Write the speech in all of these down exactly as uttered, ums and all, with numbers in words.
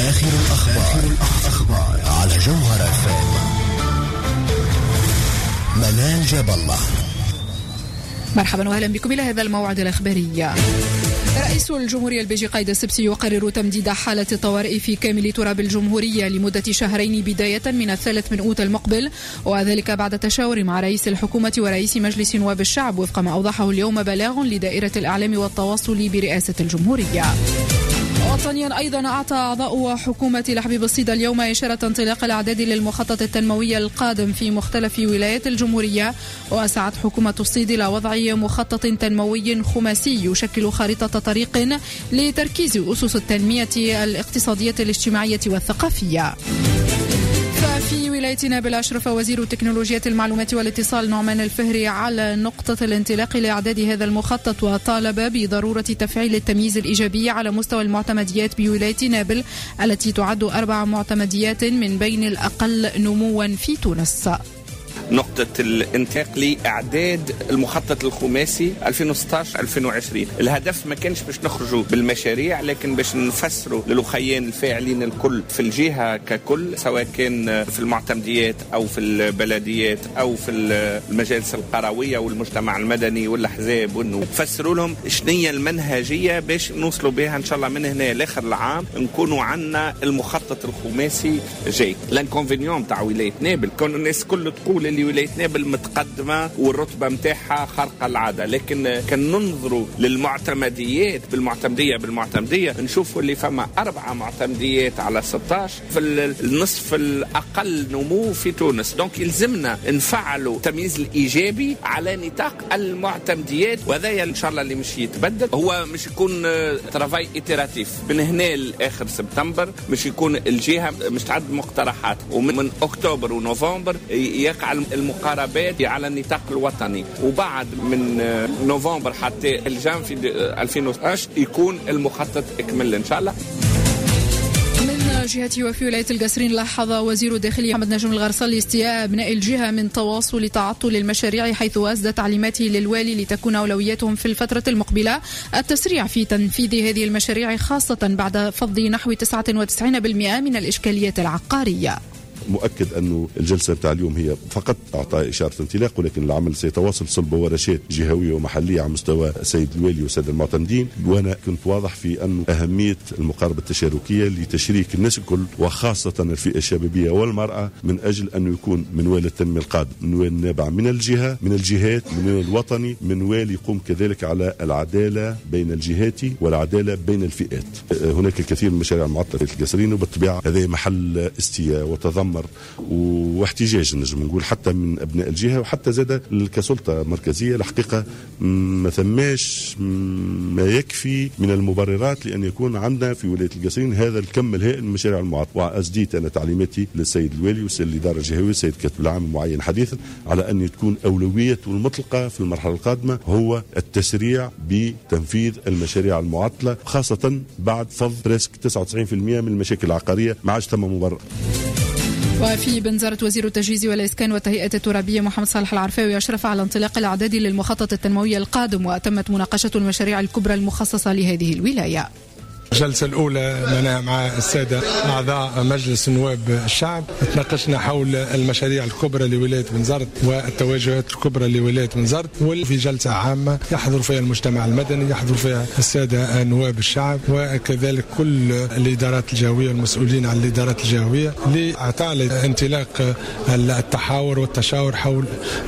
آخر الأخبار, الأخبار على جوهر اف ام. منال جاب الله. مرحبا وأهلا بكم إلى هذا الموعد الإخباري. رئيس الجمهورية البيجي قايد السبسي يقرر تمديد حالة الطوارئ في كامل تراب الجمهورية لمدة شهرين بداية من الثالث من أوت المقبل، وذلك بعد تشاور مع رئيس الحكومة ورئيس مجلس نواب الشعب، وفق ما أوضحه اليوم بلاغ لدائرة الإعلام والتواصل برئاسة الجمهورية. وطنيا أيضا أعطى أعضاء حكومة الحبيب الصيدا اليوم إشارة انطلاق الأعداد للمخطط التنموي القادم في مختلف ولايات الجمهورية، وسعت حكومة الصيد إلى وضع مخطط تنموي خماسي يشكل خارطة طريق لتركيز أسس التنمية الاقتصادية الاجتماعية والثقافية. في ولاية نابل أشرف وزير تكنولوجيا المعلومات والاتصال نعمان الفهري على نقطة الانطلاق لإعداد هذا المخطط، وطالب بضرورة تفعيل التمييز الإيجابي على مستوى المعتمديات بولاية نابل التي تعد أربع معتمديات من بين الأقل نموا في تونس. نقطة الانطلاق لإعداد المخطط الخماسي ألفين وستة عشر ألفين وعشرين. الهدف ما كانش باش نخرجوا بالمشاريع، لكن باش نفسروا للأخيان الفاعلين الكل في الجهة ككل، سواء كان في المعتمديات أو في البلديات أو في المجالس القروية والمجتمع المدني والأحزاب، وإنه نفسروا لهم شنية المنهجية باش نوصلوا بها إن شاء الله من هنا لآخر العام نكونوا عنا المخطط الخماسي جاي. الانكونفينيون تاع ولاية نابل كون الناس كل تقول اللي ولاية نابل متقدمة والرتبة متاعها خارقة العادة، لكن كان ننظروا للمعتمديات بالمعتمدية بالمعتمدية نشوفوا اللي فما أربعة معتمديات على ستة عشر في النصف الأقل نمو في تونس. دونك يلزمنا نفعلوا التمييز الإيجابي على نطاق المعتمديات، وهذا إن شاء الله اللي مش يتبدل، هو مش يكون ترافاي إتراتيف من هنا لآخر سبتمبر، مش يكون الجهة مش تعد مقترحات، ومن أكتوبر ونوفمبر يقع المقاربات على النطاق الوطني، وبعد من نوفمبر حتى الجام في ألفين وستة عشر يكون المخطط اكمل ان شاء الله. من جهته وفي ولاية القصرين لاحظ وزير الداخلية محمد نجم الغرسلي استياء أبناء الجهة من تواصل تعطل المشاريع، حيث أسدى تعليماته للوالي لتكون أولوياتهم في الفترة المقبلة التسريع في تنفيذ هذه المشاريع، خاصة بعد فض نحو تسعة وتسعين بالمئة من الإشكاليات العقارية. مؤكد أنه الجلسة بتاع اليوم هي فقط أعطاء إشارة انطلاق، ولكن العمل سيتواصل صلب ورشات جهوية ومحلية على مستوى السيد الوالي والسادة المعتمدين. وأنا كنت واضح في أن أهمية المقاربة التشاركية لتشريك الناس الكل، وخاصة الفئة الشبابية والمرأة، من أجل أنه يكون منوال التنمية القادم منوال نابع من الجهة من الجهات منوال الوطني، منوال يقوم كذلك على العدالة بين الجهات والعدالة بين الفئات. هناك الكثير من المشاريع المعطلة في القصرين، وبالطبيعة هذا محل استياء وتضمن واحتجاج نجم نقول حتى من أبناء الجهة، وحتى زاد كسلطة مركزية. الحقيقة ما ثماش ما يكفي من المبررات لأن يكون عندنا في ولاية القصرين هذا الكم الهائل من المشاريع المعطلة. وأسديت أنا تعليماتي للسيد الوالي والسيد الإدارة الجهوية والسيد كاتب العام المعين حديثا على أن تكون أولوية المطلقة في المرحلة القادمة هو التسريع بتنفيذ المشاريع المعطلة، خاصة بعد فض بريسك تسعة وتسعين بالمئة من المشاكل العقارية ما عادش ثم مبرر. وفي بنزرة وزير التجهيز والإسكان والتهيئة الترابية محمد صالح العرفاوي أشرف على انطلاق الأعداد للمخطط التنموي القادم، وتمت مناقشة المشاريع الكبرى المخصصة لهذه الولاية. الجلسة الأولى لنا مع السادة أعضاء مجلس نواب الشعب، تناقشنا حول المشاريع الكبرى لولاية بنزرت والتوجهات الكبرى لولاية بنزرت، وفي جلسة عامة يحضر فيها المجتمع المدني، يحضر فيها السادة نواب الشعب، وكذلك كل الإدارات الجهوية والمسؤولين عن الإدارات الجهوية، لإعطاء انطلاق التحاور والتشاور حول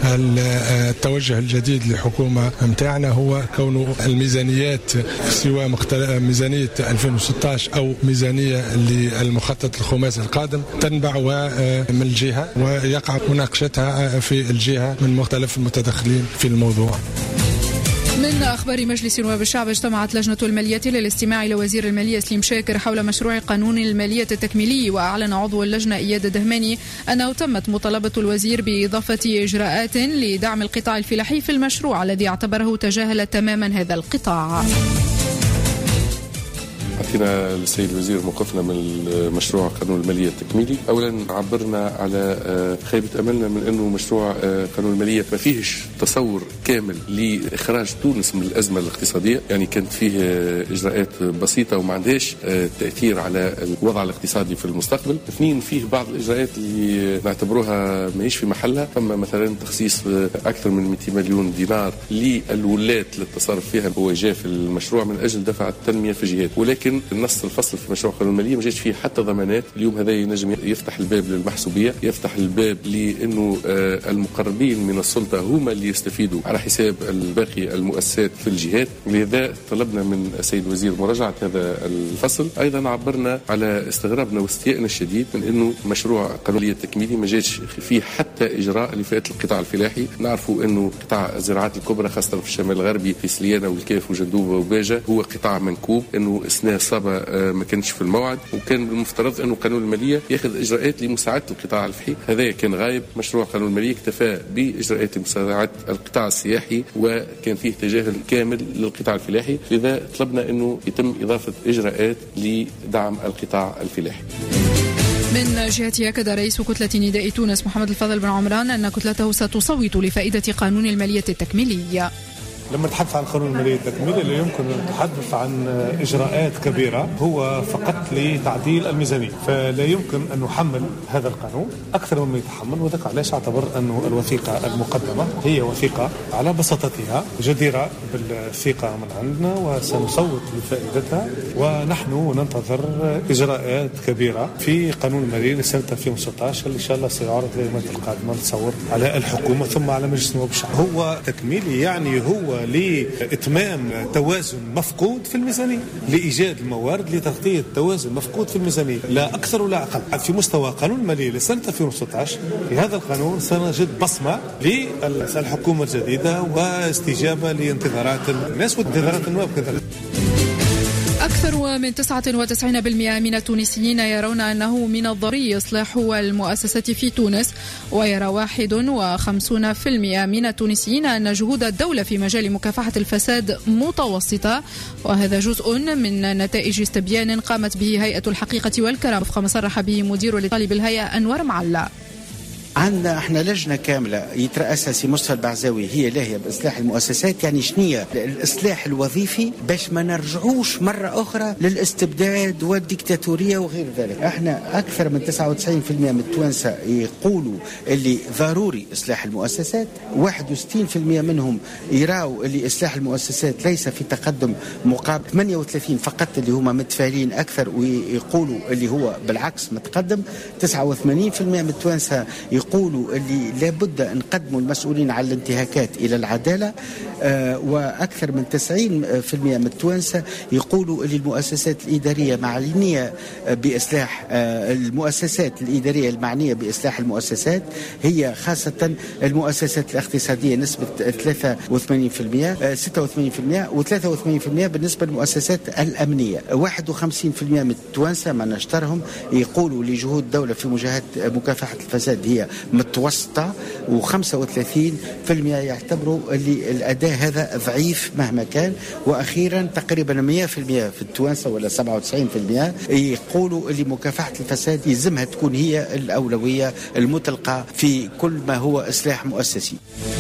التوجه الجديد للحكومة متاعنا، هو كون الميزانيات سواء ميزانية ألفين وستة عشر أو ميزانية للمخطط الخماسي القادم تنبع من الجهة، ويقع مناقشتها في الجهة من مختلف المتدخلين في الموضوع. من أخبار مجلس نواب الشعب، اجتمعت لجنة المالية للاستماع إلى وزير المالية سليم شاكر حول مشروع قانون المالية التكميلي، وأعلن عضو اللجنة إياد الدهماني أنه تمت مطالبة الوزير بإضافة إجراءات لدعم القطاع الفلاحي في المشروع الذي اعتبره تجاهل تماما هذا القطاع. حكينا للسيد الوزير موقفنا من مشروع قانون المالية التكميلي. أولا عبرنا على خيبة أملنا من أنه مشروع قانون المالية ما فيهش تصور كامل لإخراج تونس من الأزمة الاقتصادية، يعني كانت فيه إجراءات بسيطة وما عندهاش تأثير على الوضع الاقتصادي في المستقبل. اثنين، فيه بعض الإجراءات اللي نعتبروها ماهيش في محلها. ثم مثلا تخصيص أكثر من مئتين مليون دينار للولاة للتصرف فيها هو جاء في المشروع من أجل دفع التنمية في جهات، ولكن النص الفصل في مشروع قانون المالية ما جاش فيه حتى ضمانات. اليوم هذا ينجم يفتح الباب للمحسوبية، يفتح الباب لأنه المقربين من السلطة هما اللي يستفيدوا على حساب الباقي المؤسسات في الجهات. لذا طلبنا من السيد الوزير مراجعة هذا الفصل. أيضا عبرنا على استغرابنا واستيائنا الشديد من أنه مشروع قانون التكميلي ما جاش فيه حتى إجراء لفئة القطاع الفلاحي. نعرفوا أنه قطاع الزراعات الكبرى خاصة في الشمال الغربي في سليانة والكاف وجندوبة وباجة هو قطاع منكوب، أنه أسناه صابة ما كانش في الموعد، وكان بالمفترض أنه قانون المالية ياخذ إجراءات لمساعدة القطاع الفلاحي. هذا كان غايب. مشروع قانون المالية اكتفى بإجراءات مساعدة القطاع السياحي وكان فيه تجاهل كامل للقطاع الفلاحي. لذا طلبنا أنه يتم إضافة إجراءات لدعم القطاع الفلاحي. من جهته أكد رئيس كتلة نداء تونس محمد الفضل بن عمران أن كتلته ستصوت لفائدة قانون المالية التكميلي. لما نتحدث عن قانون المالية التكميلي لا يمكن أن نتحدث عن إجراءات كبيرة، هو فقط لتعديل الميزانية، فلا يمكن أن نحمل هذا القانون أكثر مما يتحمل. وذلك علاش أعتبر أن الوثيقة المقدمة هي وثيقة على بساطتها جديرة بالثقة من عندنا وسنصوت لفائدتها. ونحن ننتظر إجراءات كبيرة في قانون المالية لسنة ألفين وستة عشر اللي إن شاء الله سيعرض الأيامات القادمة نتصور على الحكومة ثم على مجلس النواب الشعب. هو تكميلي يعني هو لإتمام توازن مفقود في الميزانية، لإيجاد الموارد لتغطية توازن مفقود في الميزانية، لا أكثر ولا أقل. في مستوى قانون المالية لسنة ألفين وستة عشر في هذا القانون سنجد بصمة للحكومة الجديدة واستجابة لانتظارات الناس وانتظارات النواب كذلك. أكثر من تسعة وتسعين بالمئة من التونسيين يرون أنه من الضروري إصلاح المؤسسات في تونس، ويرى واحد وخمسين بالمئة من التونسيين أن جهود الدولة في مجال مكافحة الفساد متوسطة، وهذا جزء من نتائج استبيان قامت به هيئة الحقيقة والكرامة وفق ما صرح به مدير لطالب الهيئة أنور معلا. عندنا احنا لجنة كاملة يترأسها سي مصطفى البعزاوي هي لاهية بإصلاح المؤسسات. يعني شنية الإصلاح الوظيفي باش ما نرجعوش مرة أخرى للاستبداد والديكتاتورية وغير ذلك. احنا أكثر من تسعة وتسعين بالمئة من التوانسة يقولوا اللي ضروري إصلاح المؤسسات، واحد وستين بالمئة منهم يراوا اللي إصلاح المؤسسات ليس في تقدم مقابل ثمانية وثلاثين فقط اللي هما متفائلين أكثر ويقولوا اللي هو بالعكس متقدم. تسعة وثمانين بالمئة من التوانسة يقولوا اللي لابد أن نقدموا المسؤولين على الانتهاكات إلى العدالة، آه وأكثر من تسعين بالمئة من التوانسة يقولوا اللي المؤسسات الإدارية معنية بإصلاح آه المؤسسات الإدارية المعنية بإصلاح المؤسسات هي خاصة المؤسسات الاقتصادية نسبة ثلاثة وثمانين بالمئة آه ستة وثمانين بالمئة وثلاثة وثمانين بالمئة بالنسبة للمؤسسات الأمنية. واحد وخمسين بالمئة من التوانسة ما نشترهم يقولوا لجهود الدولة في مجاهدة مكافحة الفساد هي متوسطة، وخمسة وثلاثين بالمئة يعتبروا اللي الأداء هذا ضعيف مهما كان. وأخيرا تقريبا مئة بالمئة في التوانسة ولا سبعة وتسعين بالمئة يقولوا اللي مكافحة الفساد يلزمها تكون هي الأولوية المطلقة في كل ما هو إصلاح مؤسسي.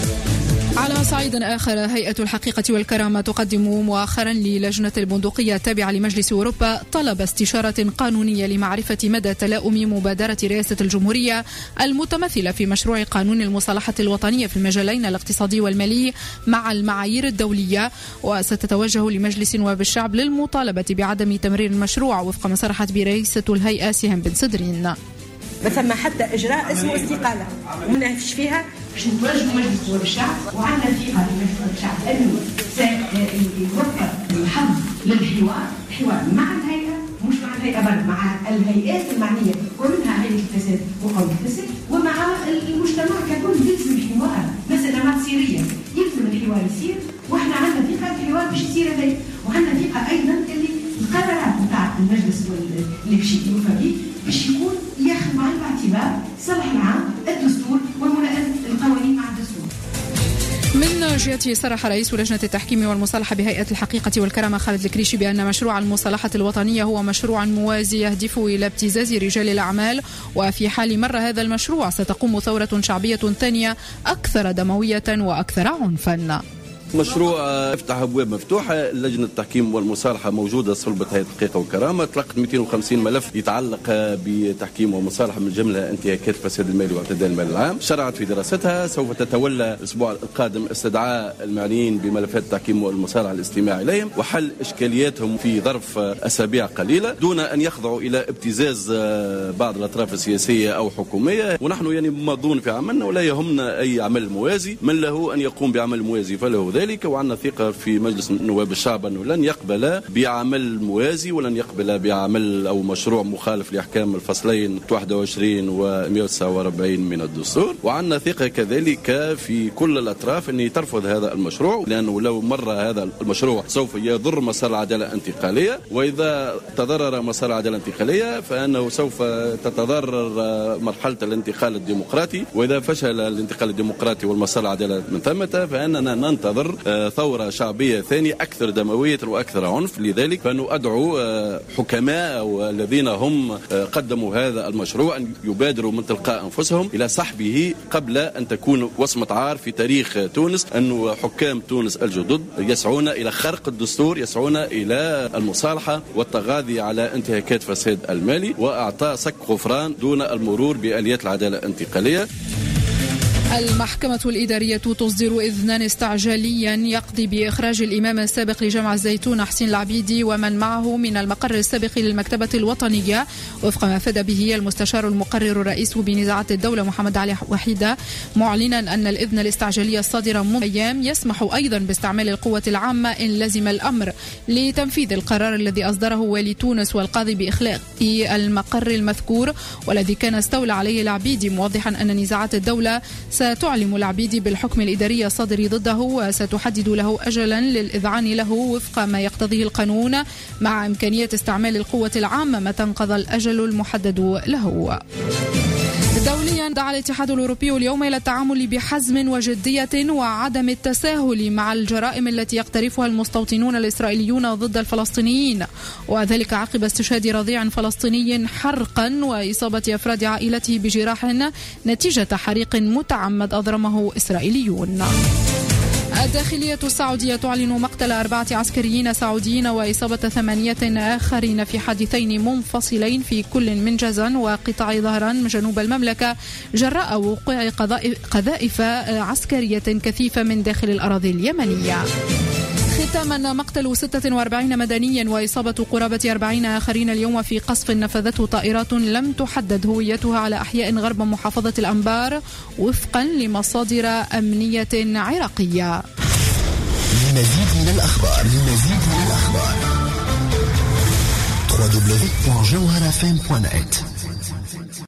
على صعيد آخر، هيئة الحقيقة والكرامة تقدم مؤخرا للجنة البندقية التابعة لمجلس أوروبا طلب استشارة قانونية لمعرفة مدى تلاؤم مبادرة رئاسة الجمهورية المتمثلة في مشروع قانون المصالحة الوطنية في المجالين الاقتصادي والمالي مع المعايير الدولية، وستتوجه لمجلس نواب الشعب للمطالبة بعدم تمرير المشروع وفق ما صرحت برئيسة الهيئة سهام بن صدرين. ما ثم حتى إجراء اسمه استقالة ومناهفش فيها باش نتواجهوا مجلس نواب الشعب، وعندنا ثقة في مجلس نواب الشعب أنه سيوفر الحظ للحوار، حوار مع الهيئة مش مع الهيئة بل مع الهيئات المعنية كلها، هيئة الفساد وقوى الفساد، ومع المجتمع ككل. يلزم الحوار، مسألة ما تصيرية يلزم الحوار يصير، واحنا عندنا ثقة الحوار باش يصير هذا، وعندنا ثقة أيضا اللي القرارات نتاع المجلس اللي باش يوفى به باش يكون ياخذ معين باعتبار الصالح العام، الدستور وملائمة القوانين مع الدستور. من من جهته صرح رئيس لجنة التحكيم والمصالحة بهيئة الحقيقة والكرامة خالد الكريشي بأن مشروع المصالحة الوطنية هو مشروع موازي يهدف إلى ابتزاز رجال الأعمال، وفي حال مر هذا المشروع ستقوم ثورة شعبية ثانية أكثر دموية وأكثر عنفا. مشروع افتح ابواب مفتوحه، لجنه التحكيم والمصالحه موجوده صلبه هيئه الحقيقه والكرامه، تلقت مئتين وخمسين ملف يتعلق بتحكيم ومصالحه من جمله انتهاكات الفساد المالي واعتداء المال العام، شرعت في دراستها. سوف تتولى الاسبوع القادم استدعاء المعنيين بملفات التحكيم والمصالحه الاستماع اليهم وحل اشكالياتهم في ظرف اسابيع قليله دون ان يخضعوا الى ابتزاز بعض الاطراف السياسيه او حكوميه. ونحن يعني ماضون في عملنا ولا يهمنا اي عمل موازي، من له ان يقوم بعمل موازي فله ذلك، وعندنا ثقة في مجلس نواب الشعب أنه لن يقبل بعمل موازي ولن يقبل بعمل أو مشروع مخالف لأحكام الفصلين واحد وعشرين و مئة وتسعة وأربعين من الدستور. وعندنا ثقة كذلك في كل الأطراف أن ترفض هذا المشروع، لأنه لو مر هذا المشروع سوف يضر مسار العدالة الانتقالية، وإذا تضرر مسار العدالة الانتقالية فإنه سوف تتضرر مرحلة الانتقال الديمقراطي، وإذا فشل الانتقال الديمقراطي والمسار العدالة من ثمة فإننا ننتظر ثورة شعبية ثانية أكثر دموية وأكثر عنف. لذلك فأنه أدعو حكماء الذين هم قدموا هذا المشروع أن يبادروا من تلقاء أنفسهم إلى سحبه قبل أن تكون وصمة عار في تاريخ تونس، أن حكام تونس الجدد يسعون إلى خرق الدستور، يسعون إلى المصالحة والتغاضي على انتهاكات فساد المالي وأعطاء صك غفران دون المرور بآليات العدالة الانتقالية. المحكمة الإدارية تصدر إذنا استعجاليا يقضي بإخراج الإمام السابق لجامع الزيتون حسين العبيدي ومن معه من المقر السابق للمكتبة الوطنية، وفق ما أفاد به المستشار المقرر الرئيس بنزاعات الدولة محمد علي وحيدة، معلنا أن الإذن الاستعجالي الصادر منذ أيام يسمح أيضا باستعمال القوة العامة إن لزم الأمر لتنفيذ القرار الذي أصدره والي تونس والقاضي بإخلاء المقر المذكور والذي كان استولى عليه العبيدي، موضحا أن نزاعات الدولة ستعلم العبيدي بالحكم الإداري الصادر ضده وستحدد له أجلا للإذعان له وفق ما يقتضيه القانون، مع إمكانية استعمال القوة العامة متى انقضى الأجل المحدد له. دوليا دعا الاتحاد الأوروبي اليوم إلى التعامل بحزم وجدية وعدم التساهل مع الجرائم التي يقترفها المستوطنون الإسرائيليون ضد الفلسطينيين، وذلك عقب استشهاد رضيع فلسطيني حرقا وإصابة أفراد عائلته بجراح نتيجة حريق متعمد أضرمه إسرائيليون. الداخلية السعودية تعلن مقتل أربعة عسكريين سعوديين وإصابة ثمانية آخرين في حادثين منفصلين في كل من جازان وقطاع ظهران جنوب المملكة جراء وقوع قذائف عسكرية كثيفة من داخل الأراضي اليمنية. ختاما، مقتل ستة وأربعين مدنيا وإصابة قرابة أربعين آخرين اليوم في قصف نفذته طائرات لم تحدد هويتها على أحياء غرب محافظة الأنبار وفقا لمصادر أمنية عراقية. للمزيد من الأخبار للمزيد من الأخبار دبليو دبليو دبليو دوت جوهرة إف إم دوت نت.